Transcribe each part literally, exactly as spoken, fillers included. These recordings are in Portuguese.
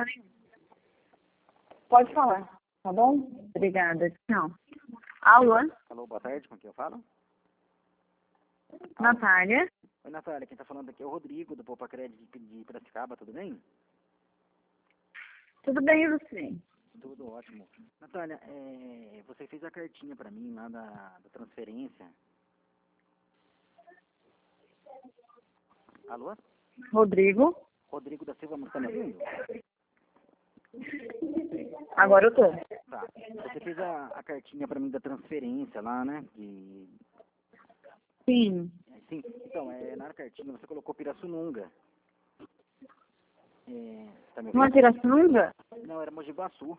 problema nenhum. Pode falar, tá bom? Obrigada. Tchau. Alô? Alô, boa tarde, com quem eu falo? Natália? Oi, Natália, quem tá falando aqui é o Rodrigo, do Poupa Crédito de Piracicaba, tudo bem? Tudo bem, e você? Tudo ótimo. Natália, é, você fez a cartinha pra mim lá da, da transferência. Alô? Rodrigo? Rodrigo da Silva, você tá me ouvindo? Agora eu tô. Tá. Você fez a, a cartinha pra mim da transferência lá, né? De... Sim. Sim, então, é, na cartinha você colocou Pirassununga. É, tá me ouvindo? Uma Pirassununga? Não, era Mogi Guaçu.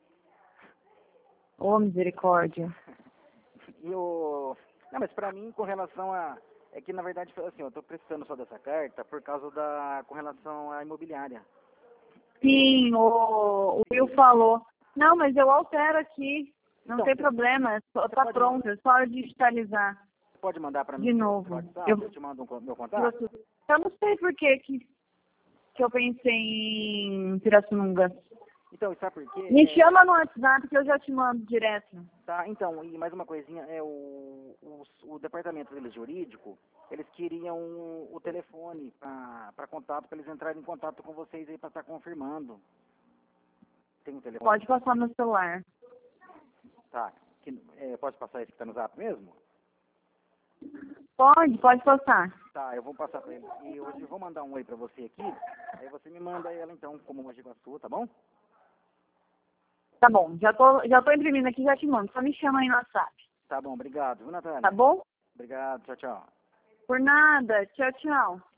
Ô, misericórdia. E o... Não, mas pra mim, com relação a... É que, na verdade, foi assim, eu tô precisando só dessa carta por causa da... com relação à imobiliária. Sim, o, o Will falou. Não, mas eu altero aqui. Não Então, tem você- problema, só você tá pode pronto, é só digitalizar Você pode mandar pra mim de no novo. WhatsApp? Eu, Eu te mando um, con- meu contato? eu não sei por que, que que eu pensei em Pirassununga. Então, e sabe por quê? Me É, chama no WhatsApp que eu já te mando direto. tá, então, e mais uma coisinha, é o, o, o departamento deles jurídico, eles queriam o, o telefone para contato, para eles entrarem em contato com vocês aí para estar confirmando. Tem um telefone? Pode passar no celular. Tá. Que, é, posso passar esse que tá no zap mesmo? Pode, pode passar. Tá, eu vou passar para eles. E hoje eu vou mandar um oi para você aqui, aí você me manda ela então, como Mogi Guaçu, tá bom? Tá bom, já tô, já tô imprimindo aqui, já te mando. Só me chama aí no WhatsApp. Tá bom, obrigado, viu, Natália? Tá bom? Obrigado, tchau, tchau. Por nada. Tchau, tchau.